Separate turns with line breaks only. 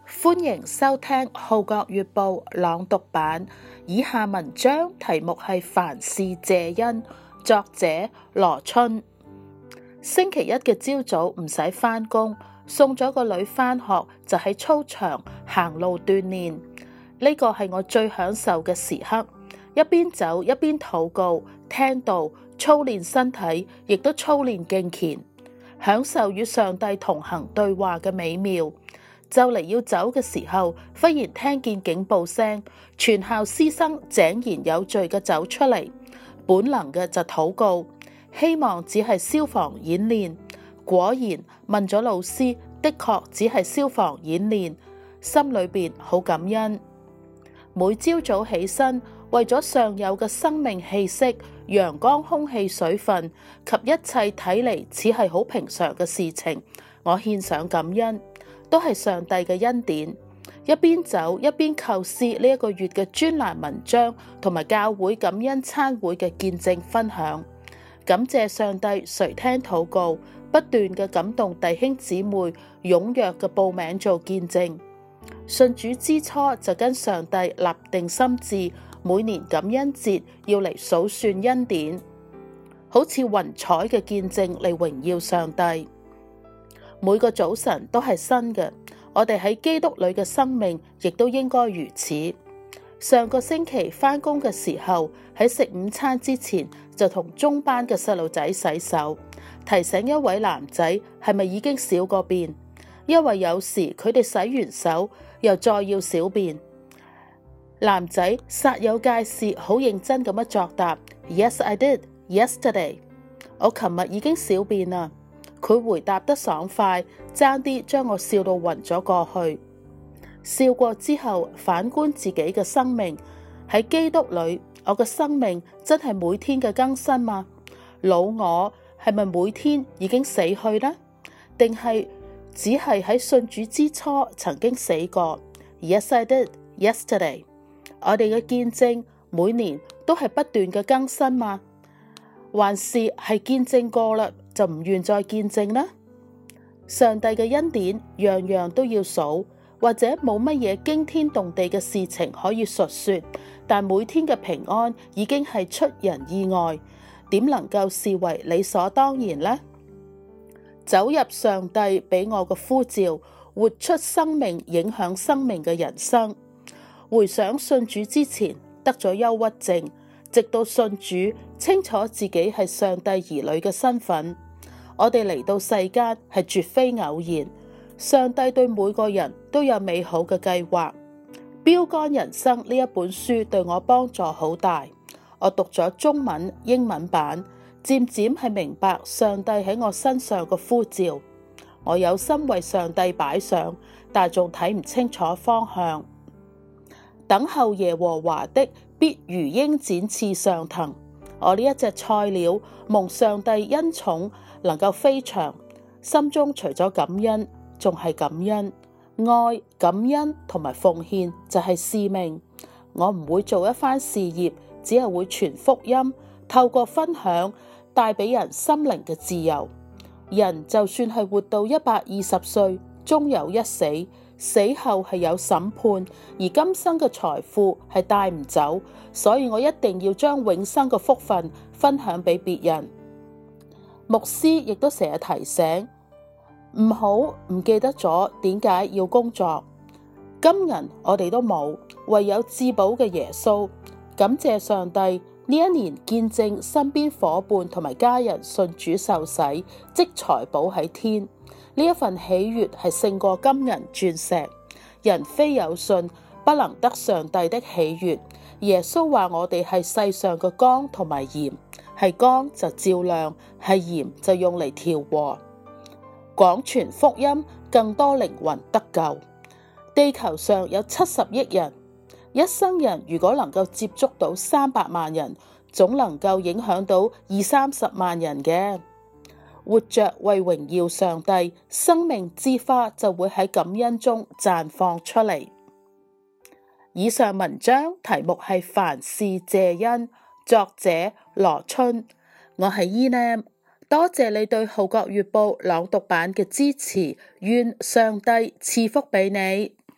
歡迎收聽《號角月報》朗讀版，以下文章題目係凡事謝恩，作者羅春。星期一嘅朝早唔使返工，送咗個女返學就喺操場行路鍛煉，呢個係我最享受嘅時刻。一邊走一邊禱告、聽道、操練身體，亦都操練敬虔，享受與上帝同行對話嘅美妙。就嚟要走嘅時候，忽然聽見警報聲，全校師生井然有序嘅走出嚟，本能嘅就禱告，希望只係消防演練。果然問咗老師，的確只係消防演練，心裏邊好感恩。每朝早起身，為咗尚有嘅生命氣息、陽光、空氣、水分及一切睇嚟似係好平常嘅事情，我獻上感恩。都係上帝嘅恩典。一邊走一邊構思呢一個月嘅專欄文章同埋教會感恩餐會嘅見證分享，感謝上帝垂聽禱告，不斷嘅感動弟兄姊妹踴躍嘅報名做見證。信主之初就跟上帝立定心志，每年感恩節要嚟數算恩典，好似雲彩嘅見證嚟榮耀上帝。每個早晨都係新嘅，我哋喺基督裏嘅生命亦都應該如此。上個星期返工嘅時候，喺食午餐之前就同中班嘅細路仔洗手，提醒一位男仔係咪已經小過便，因為有時佢哋洗完手又再要小便。男仔煞有介事，好認真咁樣作答 ：Yes, I did yesterday。我琴日已經小便啦。佢回答得爽快，爭啲將我笑到暈咗過去。笑過之後，反觀自己嘅生命，喺基督裏，我嘅生命真係每天嘅更新嗎？老我係咪每天已經死去呢？定係只係喺信主之初曾經死過 ？Yes, I did yesterday。我哋嘅見證每年都係不斷嘅更新嗎？還是係見證過啦，就唔願再見證呢？上帝嘅恩典樣樣都要數，或者冇乜嘢驚天動地嘅事情可以述說，但每天嘅平安已經係出人意外，點能夠視為理所當然呢？走入上帝俾我嘅呼召，活出生命影響生命嘅人生。回想信主之前得咗憂鬱症，直到信主，清楚自己係上帝兒女嘅身份。我哋嚟到世間係絕非偶然，上帝對每個人都有美好嘅計劃。標竿人生呢一本書對我幫助好大，我讀咗中文、英文版，漸漸係明白上帝喺我身上嘅呼召。我有心為上帝擺上，但仲睇唔清楚方向。等候耶和華的，必如鷹展翅上騰。我呢一隻菜鳥，蒙上帝恩寵，能夠飛翔，心中除咗感恩，仲係感恩。愛、感恩同埋奉獻就係使命。我唔會做一番事業，只係會傳福音，透過分享帶俾人心靈嘅自由。人就算係活到120歲，終有一死。死後係有審判，而今生嘅財富係帶唔走，所以我一定要將永生嘅福分分享俾別人。牧師亦都成日提醒，唔好唔記得咗點解要工作。金銀我哋都冇，唯有至寶嘅耶穌。感謝上帝，呢一年見證身邊夥伴同埋家人信主受洗，積財寶喺天。呢一份喜悅係勝過金銀鑽石。人非有信，不能得上帝的喜悅。耶穌話我哋係世上嘅光同埋鹽，係光就照亮，係鹽就用嚟調和。廣傳福音，更多靈魂得救。地球上有70億人，一生人如果能夠接觸到300萬人，總能夠影響到20-30萬人嘅。活着為榮耀上帝，生命之花就會喺感恩中綻放出嚟。以上文章題目係凡事謝恩，作者羅春。我係伊念，多謝你對號角月報朗讀版嘅支持，願上帝賜福俾你。